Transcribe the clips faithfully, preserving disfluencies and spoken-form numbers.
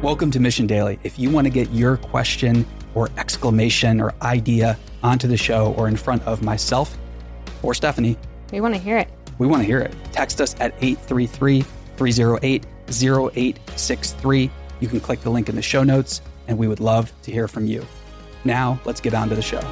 Welcome to Mission Daily. If you want to get your question or exclamation or idea onto the show or in front of myself or Stephanie, we want to hear it. We want to hear it. Text us at eight three three, three oh eight, oh eight six three. You can click the link in the show notes, and we would love to hear from you. Now, let's get on to the show.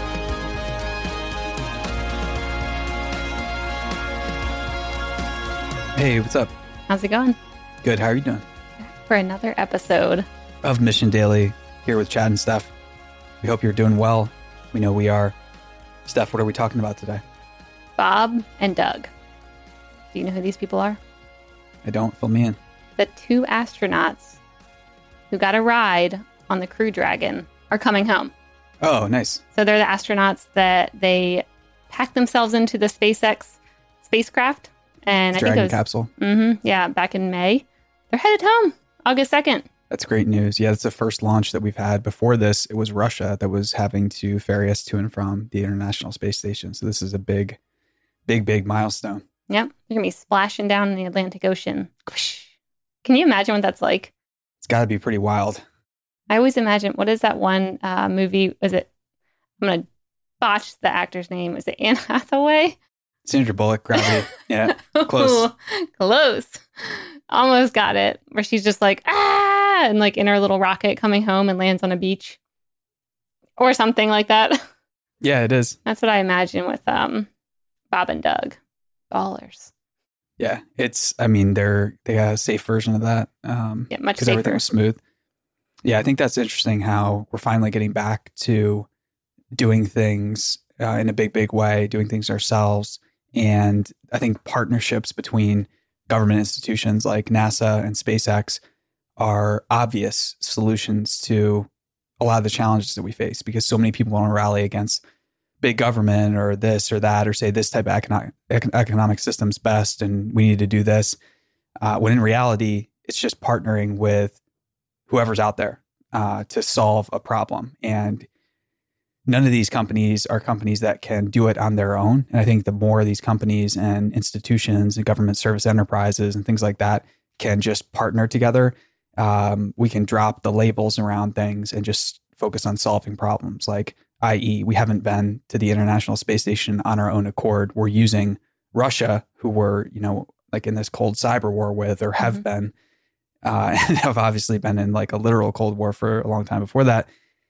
Hey, what's up? How's it going? Good. How are you doing? For another episode of Mission Daily, here with Chad and Steph. We hope you're doing well. We know we are. Steph, what are we talking about today? Bob and Doug. Do you know who these people are? I don't. Fill me in. The two astronauts who got a ride on the Crew Dragon are coming home. Oh, nice. So they're the astronauts that they packed themselves into the SpaceX spacecraft. And I Dragon think it was, capsule. Mm-hmm, yeah, back in May. They're headed home August second. That's great news. Yeah, it's the first launch that we've had. Before this, it was Russia that was having to ferry us to and from the International Space Station. So this is a big, big, big milestone. Yep. They're going to be splashing down in the Atlantic Ocean. Can you imagine what that's like? It's got to be pretty wild. I always imagine, what is that one uh, movie? Was it, I'm going to botch the actor's name. Is it Anne Hathaway? Sandra Bullock, Gravity. Yeah, close. Close. Almost got it. Where she's just like, ah, and like in her little rocket coming home and lands on a beach. Or something like that. Yeah, it is. That's what I imagine with um, Bob and Doug. Ballers. Yeah, it's, I mean, they're, they got a safe version of that. Um, yeah, much Because safer. everything was smooth. Yeah, I think that's interesting how we're finally getting back to doing things uh, in a big, big way, doing things ourselves. And I think partnerships between government institutions like NASA and SpaceX are obvious solutions to a lot of the challenges that we face, because so many people want to rally against big government or this or that, or say this type of economic, economic system's best and we need to do this. Uh, when in reality, it's just partnering with whoever's out there uh, to solve a problem. And none of these companies are companies that can do it on their own. And I think the more these companies and institutions and government service enterprises and things like that can just partner together, um, we can drop the labels around things and just focus on solving problems. Like, that is, we haven't been to the International Space Station on our own accord. We're using Russia, who we're, you know, like in this cold cyber war with, or have mm-hmm. been, uh, and have obviously been in like a literal Cold War for a long time before that.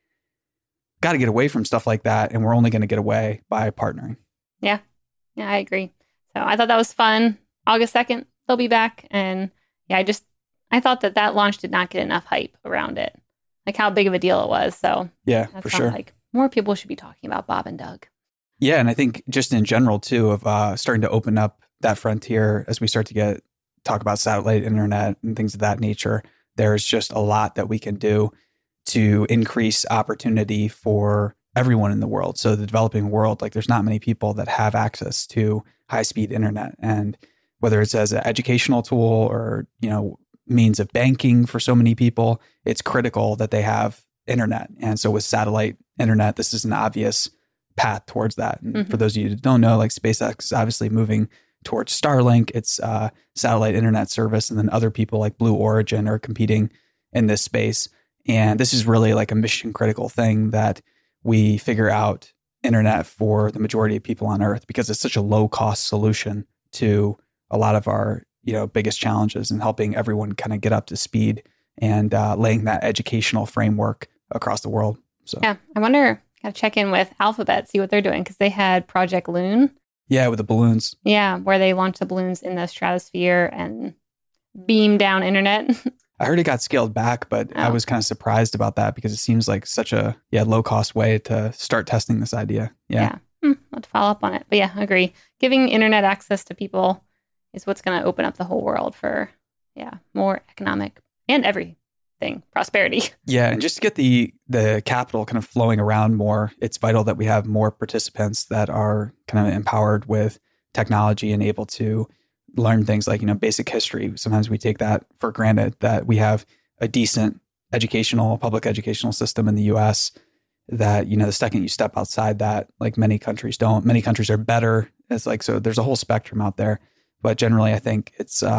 Got to get away from stuff like that. And we're only going to get away by partnering. Yeah. Yeah, I agree. So I thought that was fun. August second, they'll be back. And yeah, I just, I thought that that launch did not get enough hype around it. Like how big of a deal it was. So yeah, for sure. Like more people should be talking about Bob and Doug. Yeah. And I think just in general too, of uh, starting to open up that frontier as we start to get, talk about satellite internet and things of that nature, there's just a lot that we can do to increase opportunity for everyone in the world. So the developing world, like there's not many people that have access to high-speed internet. And whether it's as an educational tool or, you know, means of banking for so many people, it's critical that they have internet. And so with satellite internet, this is an obvious path towards that. And mm-hmm. for those of you that don't know, like SpaceX is obviously moving towards Starlink, it's uh, satellite internet service. And then other people like Blue Origin are competing in this space. And this is really like a mission critical thing that we figure out internet for the majority of people on Earth, because it's such a low cost solution to a lot of our, you know, biggest challenges, and helping everyone kind of get up to speed and uh, laying that educational framework across the world. So yeah, I wonder, got to check in with Alphabet, see what they're doing, because they had Project Loon. Yeah, with the balloons. Yeah, where they launched the balloons in the stratosphere and beam down internet. I heard it got scaled back, but oh. I was kind of surprised about that, because it seems like such a yeah low cost way to start testing this idea. Yeah. Yeah. Hmm, I'll have to follow up on it. But yeah, I agree. Giving internet access to people is what's going to open up the whole world for, yeah, more economic and everything, prosperity. Yeah. And just to get the, the capital kind of flowing around more, it's vital that we have more participants that are kind of empowered with technology and able to learn things like, you know, basic history. Sometimes we take that for granted, that we have a decent educational, public educational system in the U S that, you know, the second you step outside that, like many countries don't, many countries are better. It's like, so there's a whole spectrum out there, but generally I think it's, uh,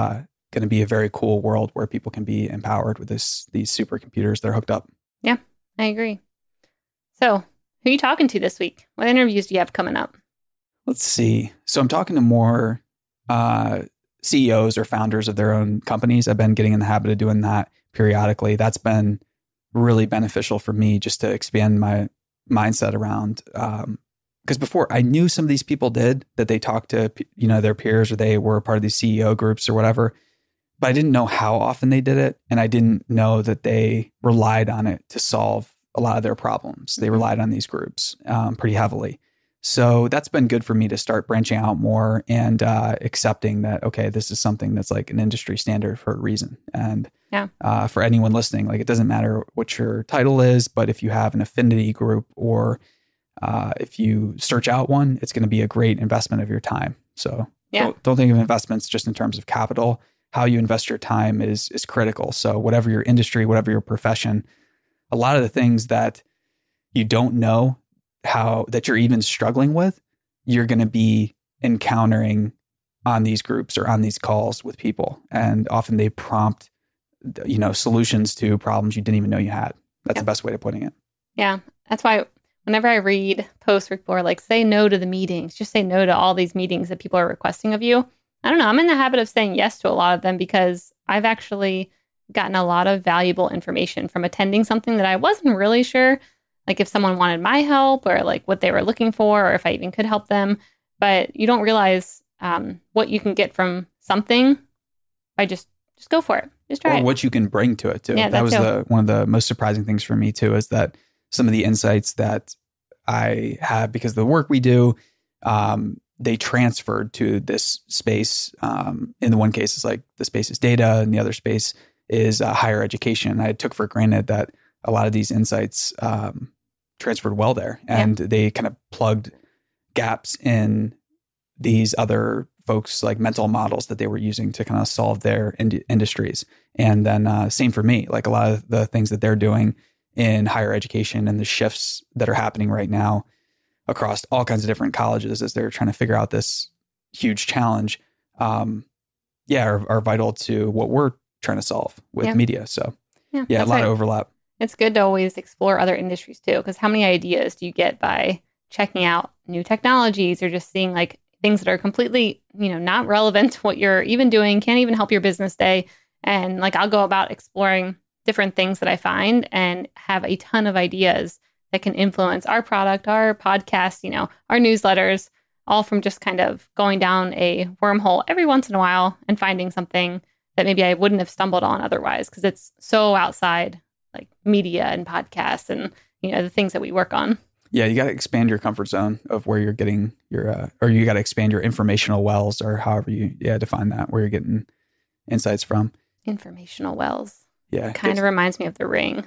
going to be a very cool world where people can be empowered with this these supercomputers they're hooked up. Yeah, I agree. So who are you talking to this week? What interviews do you have coming up? Let's see. So I'm talking to more uh, C E Os or founders of their own companies. I've been getting in the habit of doing that periodically. That's been really beneficial for me just to expand my mindset around. Um, because before I knew some of these people did that they talked to, you know, their peers or they were a part of these C E O groups or whatever, but I didn't know how often they did it. And I didn't know that they relied on it to solve a lot of their problems. They relied on these groups um, pretty heavily. So that's been good for me to start branching out more and uh, accepting that, okay, this is something that's like an industry standard for a reason. And yeah. uh, for anyone listening, like it doesn't matter what your title is, but if you have an affinity group or uh, if you search out one, it's going to be a great investment of your time. So yeah. don't, don't think of investments just in terms of capital. How you invest your time is is critical. So whatever your industry, whatever your profession, a lot of the things that you don't know how that you're even struggling with, you're going to be encountering on these groups or on these calls with people. And often they prompt, you know, solutions to problems you didn't even know you had. That's yep. the best way of putting it. Yeah. That's why whenever I read posts where people are like, say no to the meetings, just say no to all these meetings that people are requesting of you. I don't know. I'm in the habit of saying yes to a lot of them because I've actually gotten a lot of valuable information from attending something that I wasn't really sure, like if someone wanted my help or like what they were looking for, or if I even could help them. But you don't realize um, what you can get from something by just, just go for it. Just try or it. what you can bring to it too. Yeah, that, that was too. the one of the most surprising things for me too, is that some of the insights that I have because of the work we do, um, they transferred to this space. Um, in the one case, it's like the space is data, and the other space is uh, higher education. I took for granted that a lot of these insights um, transferred well there, and yeah. they kind of plugged gaps in these other folks' like mental models that they were using to kind of solve their ind- industries. And then uh, same for me, like a lot of the things that they're doing in higher education and the shifts that are happening right now across all kinds of different colleges as they're trying to figure out this huge challenge, um, yeah, are, are vital to what we're trying to solve with yeah. media. So yeah, yeah a lot right. of overlap. It's good to always explore other industries too, because how many ideas do you get by checking out new technologies or just seeing like things that are completely, you know, not relevant to what you're even doing, can't even help your business day. And like, I'll go about exploring different things that I find and have a ton of ideas that can influence our product, our podcast, you know, our newsletters, all from just kind of going down a wormhole every once in a while and finding something that maybe I wouldn't have stumbled on otherwise, because it's so outside like media and podcasts and, you know, the things that we work on. Yeah, you got to expand your comfort zone of where you're getting your, uh, or you got to expand your informational wells, or however you yeah define that, where you're getting insights from. Informational wells. Yeah, kind of reminds me of The Ring.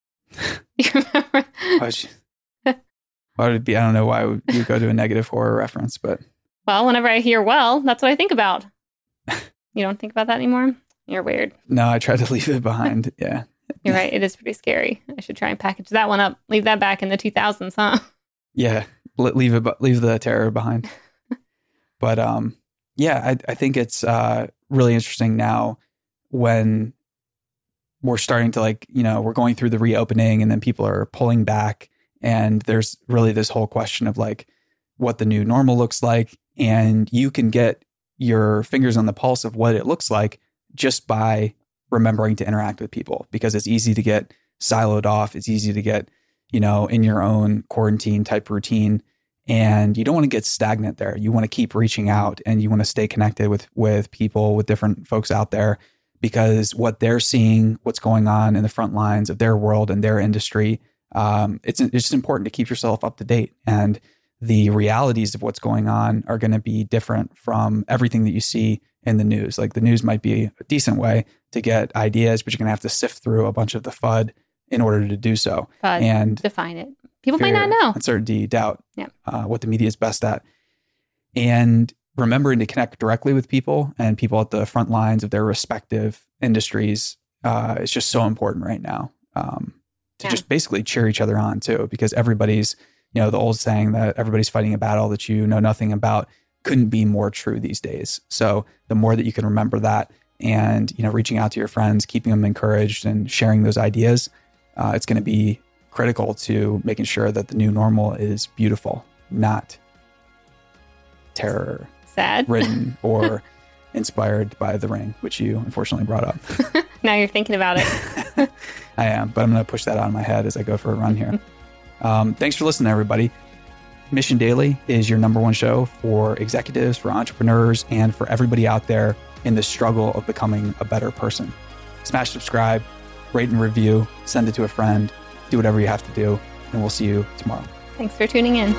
You remember? Why would, you, why would it be? I don't know why you go to a negative horror reference, but well, whenever I hear well, that's what I think about. You don't think about that anymore? You're weird. No, I try to leave it behind. Yeah. You're right. It is pretty scary. I should try and package that one up. Leave that back in the two thousands, huh? Yeah. Leave it, leave the terror behind. But um, yeah, I, I think it's uh, really interesting now when we're starting to like, you know, we're going through the reopening and then people are pulling back. And there's really this whole question of like what the new normal looks like. And you can get your fingers on the pulse of what it looks like just by remembering to interact with people, because it's easy to get siloed off. It's easy to get, you know, in your own quarantine type routine, and you don't want to get stagnant there. You want to keep reaching out and you want to stay connected with, with people, with different folks out there, because what they're seeing, what's going on in the front lines of their world and their industry, um, it's, it's just important to keep yourself up to date. And the realities of what's going on are going to be different from everything that you see in the news. Like the news might be a decent way to get ideas, but you're going to have to sift through a bunch of the F U D in order to do so. F U D, and define it. People might not know. Uncertainty, doubt, yeah. uh, what the media is best at. And remembering to connect directly with people and people at the front lines of their respective industries uh, is just so important right now. Um, to yeah. just basically cheer each other on too, because everybody's, you know, the old saying that everybody's fighting a battle that you know nothing about couldn't be more true these days. So the more that you can remember that and, you know, reaching out to your friends, keeping them encouraged and sharing those ideas, uh, it's going to be critical to making sure that the new normal is beautiful, not terror sad ridden or inspired by The Ring, which you unfortunately brought up. Now you're thinking about it. I am, but I'm going to push that out of my head as I go for a run here. Um, thanks for listening, everybody. Mission Daily is your number one show for executives, for entrepreneurs, and for everybody out there in the struggle of becoming a better person. Smash subscribe, rate and review, send it to a friend, do whatever you have to do, and we'll see you tomorrow. Thanks for tuning in.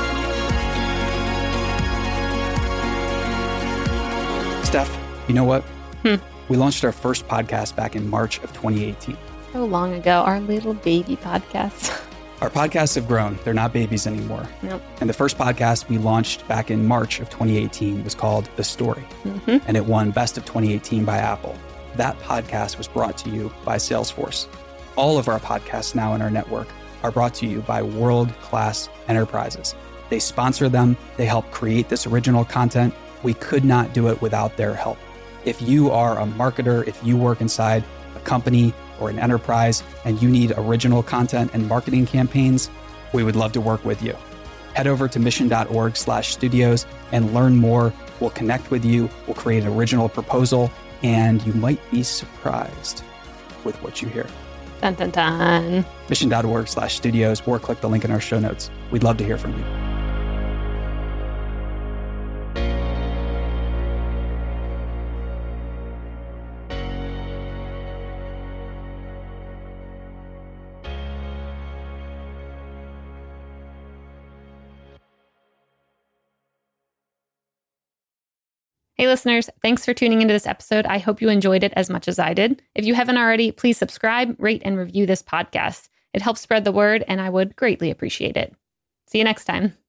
Steph, you know what? Hmm. We launched our first podcast back in March of twenty eighteen. So long ago, our little baby podcast. Our podcasts have grown. They're not babies anymore. Nope. And the first podcast we launched back in March of twenty eighteen was called The Story. Mm-hmm. And it won Best of twenty eighteen by Apple. That podcast was brought to you by Salesforce. All of our podcasts now in our network are brought to you by world-class enterprises. They sponsor them. They help create this original content. We could not do it without their help. If you are a marketer, if you work inside a company or an enterprise and you need original content and marketing campaigns, we would love to work with you. Head over to mission.org slash studios and learn more. We'll connect with you. We'll create an original proposal, and you might be surprised with what you hear. Dun, dun, dun. Mission.org slash studios, or click the link in our show notes. We'd love to hear from you. Hey listeners, thanks for tuning into this episode. I hope you enjoyed it as much as I did. If you haven't already, please subscribe, rate, and review this podcast. It helps spread the word, and I would greatly appreciate it. See you next time.